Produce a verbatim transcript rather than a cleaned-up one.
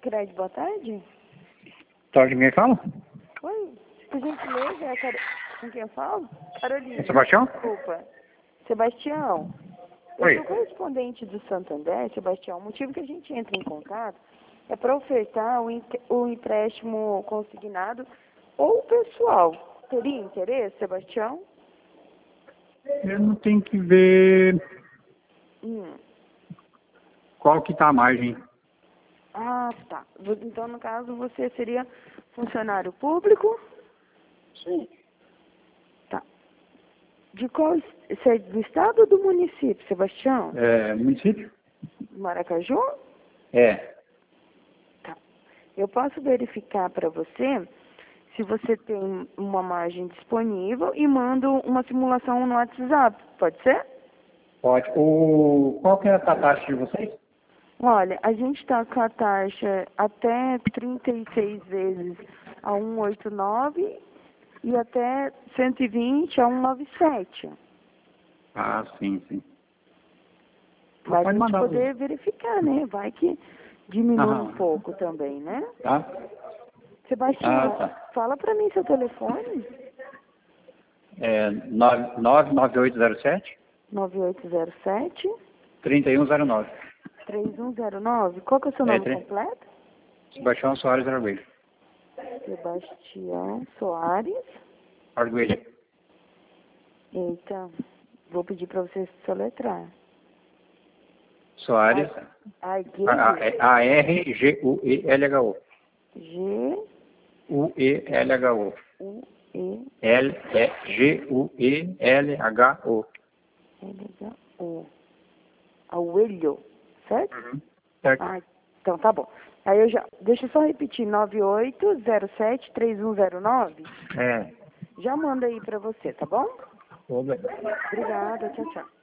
Crédito, boa tarde. Tarde, quem fala? Oi, por gentileza, é a Car... com quem eu falo? Carolina. É Sebastião? Desculpa. Sebastião, eu Oi. sou correspondente do Santander, Sebastião. O motivo que a gente entra em contato é para ofertar o, em... o empréstimo consignado ou pessoal. Teria interesse, Sebastião? Eu não tenho que ver Hum. qual que tá a margem. Ah, tá. Então, no caso, você seria funcionário público? Sim. Tá. De qual... Você é do estado ou do município, Sebastião? É, município? Maracaju? É. Tá. Eu posso verificar para você se você tem uma margem disponível e mando uma simulação no WhatsApp. Pode ser? Pode. O... Qual que é a taxa de vocês? Olha, a gente está com a taxa até trinta e seis vezes a cento e oitenta e nove e até cento e vinte a cento e noventa e sete. Ah, sim, sim. Para a Pode gente mandar. poder verificar, né? Vai que diminui Aham. um pouco também, né? Tá? Sebastião, Ah, tá. fala para mim seu telefone. É nove nove oito zero sete, nove oito zero sete, três um zero nove. três um zero nove. Qual que é o seu É, nome tre... completo? Sebastião Soares Arguelho. Sebastião Soares. Arguelho. Eita, vou pedir para você soletrar. Soares. Arguelho. A R G U E L H O. G U E L H O. U E L E G U E L H O. L H O. Arguelho, certo? Uhum. Certo. Ah, então tá bom. Aí eu já, deixa eu só repetir, nove oito zero sete, três um zero nove. É. Já manda aí pra você, tá bom? Tudo bem. Obrigada, tchau, tchau.